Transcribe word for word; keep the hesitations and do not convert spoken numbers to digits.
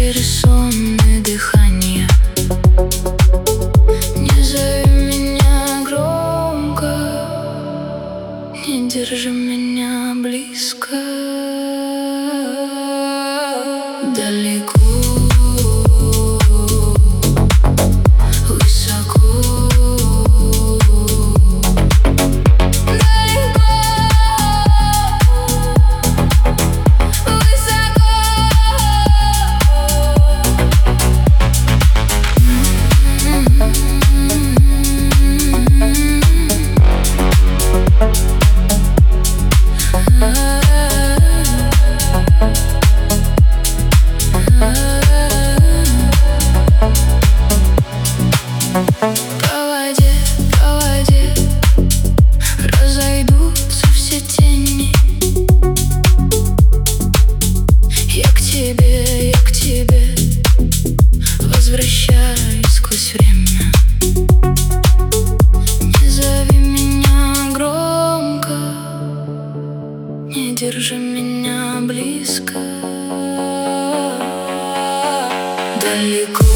пересонное дыхание. Не зови меня громко, не держи меня близко. Далеко, по воде, по воде разойдутся все тени. Я к тебе, я к тебе возвращаюсь сквозь время. Не зови меня громко, не держи меня близко. Далеко.